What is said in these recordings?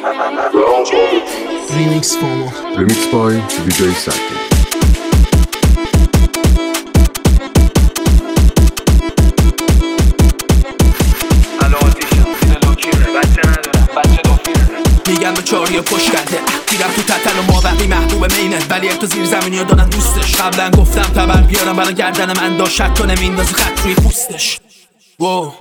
Remix Fomo. Remix by DJ Saki. میگن به چاری پشت کرده دیرم تو تتن و مابقی محبوب مینت ولی تو زیر زمینی ها دارن دوستش قبلا گفتم تبر بیارم برای گردن من داشت شک کنه میندازی خط روی پوستش واو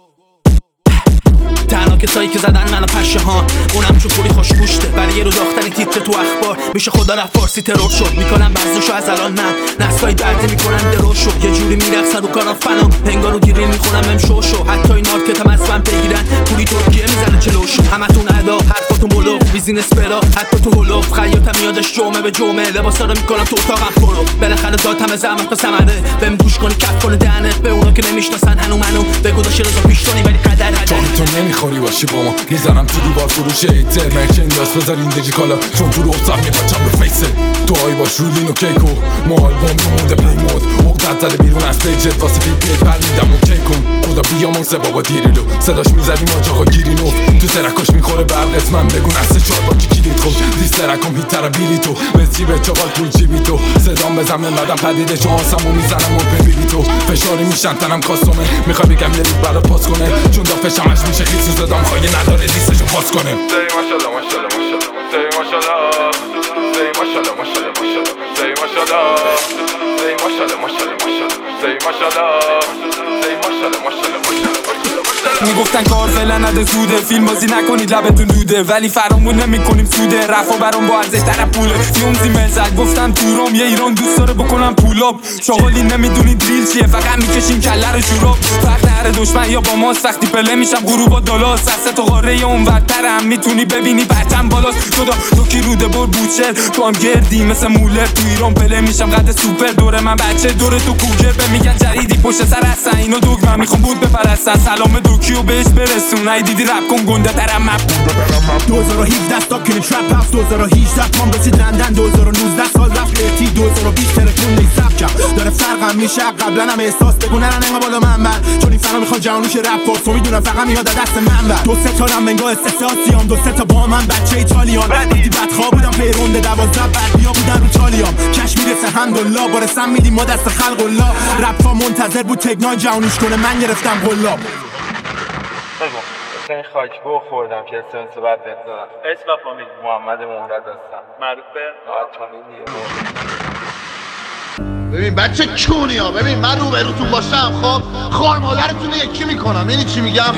تنها کسایی که زدن منو پشهان اونم چون پولی خوش گوشته ولی یه روز آختنی تیتر تو اخبار میشه خدا رفت فارسی ترور شد میکنم بزنشو از الان من نسلای دردی میکنن درور شد یه جوری میرقصن رو کارا فنا پنگا رو گیرین میخونم امشو شو حتی این مارکت هم از من بگیرن پولی ترکیه میزنه چلوشو همتون ادا حرفاتون بلو بیزینس بلا حتی تو هلو خیاطم یادش جمعه به جمعه لباسا رو میکنم تو اتاقم پرو بالاخره دادم زحمت تا ثمره بهم گوش کنی کف کنه دهنت به اونا که نمیشناسن هنو منو بگو داش رضا پیشتونی ولی قدر تو نمیخوری باشی با ما میزنم تو دیوار فروش ایتر مرچن داست بذار این دجی کالا چون تو رو افتم میپاچم به فیسه تو باش رولین و کیکو مال بام مونده پلی مود اقدر زده بیرون از پیجت واسه پیپیت برمیدم و کیکون خدا بیامون سه بابا دیریلو صداش میزدیم آجاقا گیرینو تو سرکاش میخوره برق اسمم بگو نسته چار با کی کلید خود دیست سرکم هیتر بیلی تو بسی به چاقال پول چی بی تو صدام بزم نمدم پدیده چون آسمو میزنم و ببینی تو فشاری میشن تنم کاستومه میخوای بگم یه رید برات پاس کنه چون دافشمش میشه خیلی سوزدام خواهی نداره دیستشو پاس کنه Say mashallah, mashallah, mashallah. Say mashallah. Say mashallah, mashallah, mashallah. Say mashallah. Say mashallah, mashallah, mashallah. Say mashallah. Say mashallah, mashallah, mashallah. میگفتن کار فعلا نده زوده فیلم بازی نکنید لبتون دوده ولی فرامون نمیکنیم سوده رفا برام با ارزش تر پوله فیومزی ملزک گفتم تورم یه ایران دوست داره بکنم پولاب شغالی نمیدونید دریل چیه فقط میکشیم کله رو شوراب فرق نره دشمن یا با ماست وقتی پله میشم غروبا دالاس دست تو قاره اون ورترم میتونی ببینی پرچم بالاست خدا تو کی روده بر بوچر تو هم گردی مثل مولر تو ایران پله میشم قد سوپر دور من بچه دور تو کوگر به میگن جریدی پشت سر هستن اینو دوگ من میخوام بود بپرستن سلام دوکیو بهش برسون ای دیدی رپ کن گنده ترم مپ 2017 استاک این ترپ هاوس 2018 مام رسید لندن 2019 سال رفت لیتی 2020 تلفون نیست کرد داره فرقم میشه قبلا هم احساس بگو نه نه بالا من بر چون این فنا میخواد جهانوش رپ پاس تو میدونم فقط میاد دست من بر دو سه تا رم بنگاه استساسیام دو سه تا با من بچه ایتالیان وقتی بدخواه بودم پیرونده 12 بردیا بودن رو چالیام کش میرسه حمدالله بارسم میدیم ما دست خلق الله رپ منتظر بود تکنای جهانوش کنه من گرفتم قلاب این خاک بو خوردم که سنس بعد بزنم اسم و فامیل محمد مهرد هستم معروف به ببین بچه کونی ها ببین من رو بروتون باشم خب خوار مادرتون یکی میکنم یعنی چی میگم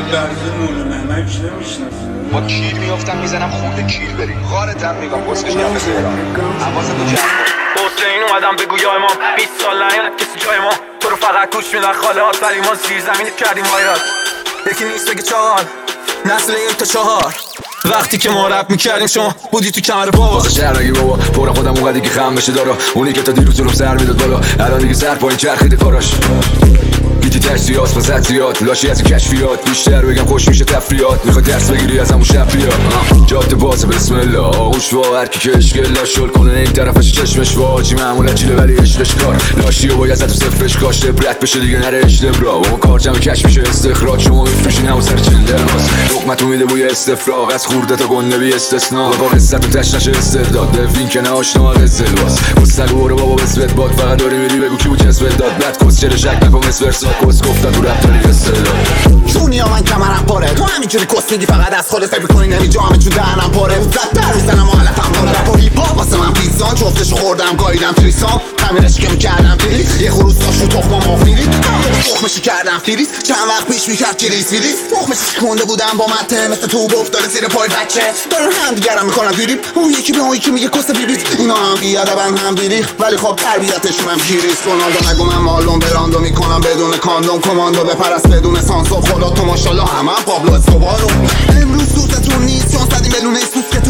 با کیل میافتم میزنم خورده کیل بری غارتم میگم بسکش گم بزیرم حواست تو جمع حسین اومدم بگو یا امام 20 سال نیاد کسی جای ما تو رو فقط گوش میدن خاله هات ولی ما زیر زمینت کردیم وایرات یکی نیست بگه چهار نسل این تا 4 وقتی که ما رپ میکردیم شما بودی تو کمر بابا واسه شهر نگی بابا پورا خودم اونقدی که خم بشه دارا اونی که تا دیروز جلوم سر میداد بالا الان دیگه سر پایین چرخیده کاراش گیتی تجزیات و زدزیات لاشی از کشفیات بیشتر بگم خوش میشه تفریات میخوای درس بگیری از همون شب بیا جاده بازه بسم الله آغوش وا هرکی که اشکل شل کنه این طرفش چشمش واجی معمولا چیله ولی عشقش کار لاشی و باید زد و صفرش کاشته برد بشه دیگه نره اشتبرا اون کار جمع کش میشه استخراج شما میفروشین همون سر چنده حکمتون میده بوی استفراغ از خورده تا گنده بی استثنا با قصت و تشنش استعداد وین که نه آشنا قزل باز گستل بوره بابا بسوت باد فقط داری میری بگو کی بود جسوت داد بعد کس چره شک نکن اسورسا کس گفتن تو رپ داری استعداد چونی ها من کمرم پاره تو همینجوری کس میگی فقط از خودت فکر میکنی نمیجا همه چون دهنم پاره زد در میزنم و حالتم پاره رپ و هیپ ها واسه من پیزان جفتشو خوردم گاییدم تریسان تمیرش که میکردم فریز یه خروس داشت رو تخم ما فریز تخمشی کردم فریز چند وقت پیش میکرد کریس فریز تخمشی کنده بودم با مته مثل تو افتاده زیر پای بچه دارن هم دیگرم میکنن دیریب اون یکی به اون یکی میگه کس بیبیت اینا هم بیادبن هم دیریخ ولی خب تربیتشون هم کیریس رونالدو نگو من مالون براندو میکنم بدون کاندوم کماندو بپرست بدون سانسو خدا تو ماشاءالله همه پابلو اسکوبارو امروز سوزتون نیست چون زدیم بدون سوس که تو بی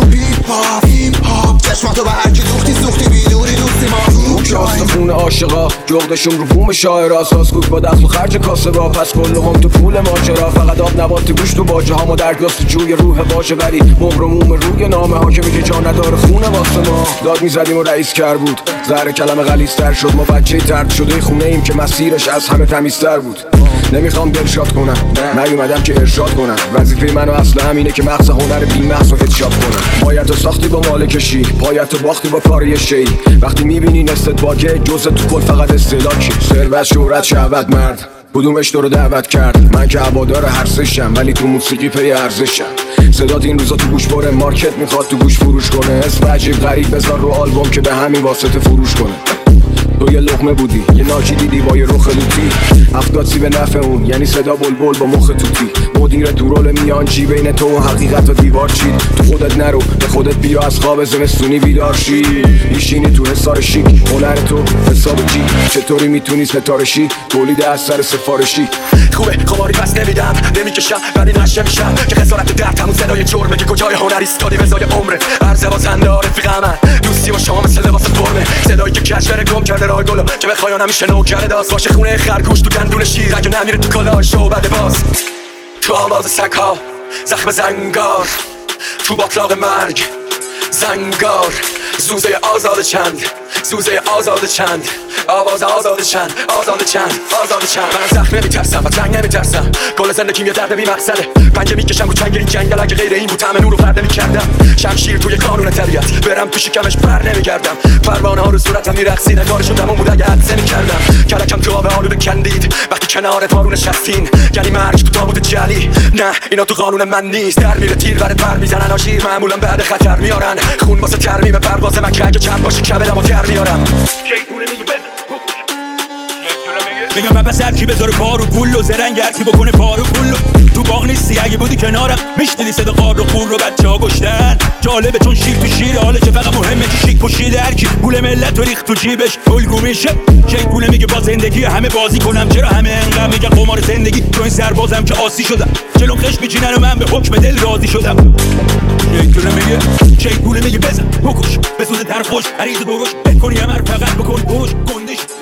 هیپ هاپ چشماتو به هرکی دوختی بیدوری دوستی ما جاست خون عاشقا جغدشون رو بوم شاعرا ساسکوک با دخل و خرج کاسه با پس کل هم تو پول ماجرا فقط آب نبات تو گوشت و باجه ها ما در گلاس تو جوی روح باشه ولی مهر و موم روی نامه ها که میگه جا نداره خون واسه ما داد میزدیم و رئیس کر بود زهر کلمه غلیظتر شد ما بچه ترد شده خونه ایم که مسیرش از همه تمیزتر بود نمیخوام دلشاد کنم نیومدم که ارشاد کنم وظیفه منو اصلا همینه که مغز هنر بی‌مغز رو هدشات کنم مایت ساختی با مال کشی پایت باختی با کار شی وقتی میبینی نستت باگه جزء تو کل فقط استعلاکی ثروت شهرت شهوت مرد کدومش تو رو دعوت کرد من که هوادار هر سشم ولی تو موسیقی پی ارزشم صدات این روزا تو گوش بره مارکت میخواد تو گوش فروش کنه اسم عجیب غریب بذار رو آلبوم که به همین واسطه فروش کنه تو یه لقمه بودی یه ناچی دیدی با یه رخ لوتی 70 سی به نفع اون یعنی صدا بلبل با مخ توتی مدیر تو رول میانجی بین تو و حقیقت و دیوار چید تو خودت نرو به خودت بیا از خواب زمستونی بیدار شی میشینی تو حصار شیک هنر تو حساب جی چطوری میتونی ستارشی تولید اثر سفارشی خوبه خماری پس نمیکشم ولی نشه میشم که خسارت درد همون صدای جرمه که کجای هنر ایستادی بزای عمره عرض بازنده رفیقم دوستی با شما مثل لباس فرمه صدایی که کشور گم کرده راه گلو که بخوای همیشه نو کرده داست باشه خونه خرگوش تو گندون شیر اگه نمیره تو کلاش و بعد باز تو آواز سگ‌ها زخم زنگار تو باطلاق مرگ زنگار زوزه آزاد چند زوزه آزاد چند آواز آزاد چند آزاد چند آزاد چند من زخم نمیترسم و جنگ نمیترسم کل زندگیم یه درد بی مقصده پنجه میکشم رو چنگ این جنگل اگه غیر این بود همه نور رو فرد نمیکردم شمشیر توی قانون طبیعت برم تو شکمش بر نمیگردم پروانه ها رو صورتم میرقصید کارشون تموم بود اگه حدسه میکردم کلکم تو آب آلوده کندید وقتی کنار تارون نشستین یعنی مرگ تو تابوت جلی نه اینا تو قانون من نیست در میره تیر برات پر میزنن آشیر معمولا بعد خطر میارن خون واسه ترمیم پرواز من که اگه چند باشه کبدمو در میارم میگم من بس هرکی بذاره پارو پول و زرنگ هرکی بکنه پارو پول تو باغ نیستی اگه بودی کنارم میشنیدی صدا قار و خور رو بچه ها گشتن جالبه چون شیر تو شیر حاله که فقط مهمه که شیک پوشیده هرکی پول ملت و ریخت تو جیبش الگو میشه شیک پوله میگه با زندگی همه بازی کنم چرا همه انقدر میگه قمار زندگی تو این سربازم که آسی شدم جلوم خش میچینن و من به حکم دل راضی شدم شیک پوله میگه بزن بکش بسوزه تر خوش عریض درش بکنی همه فقط بکن گوش گندش